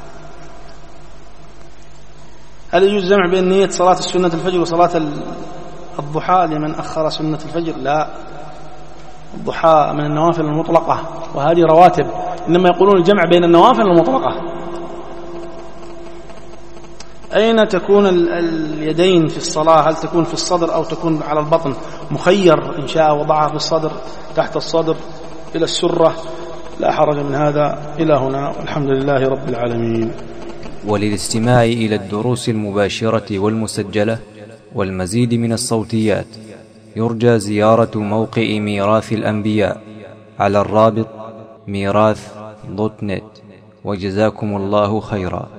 هل يجوز الجمع بين نية صلاة السنة الفجر وصلاة الضحى لمن أخر سنة الفجر؟ لا، الضحى من النوافل المطلقة وهذه رواتب، إنما يقولون الجمع بين النوافل المطلقة. أين تكون اليدين في الصلاة؟ هل تكون في الصدر أو تكون على البطن؟ مخير، إن شاء وضعها في الصدر تحت الصدر إلى السرة، لا حرج من هذا. إلى هنا، والحمد لله رب العالمين. وللاستماع إلى الدروس المباشرة والمسجلة والمزيد من الصوتيات يرجى زيارة موقع ميراث الأنبياء على الرابط ميراث دوت نت. وجزاكم الله خيرا.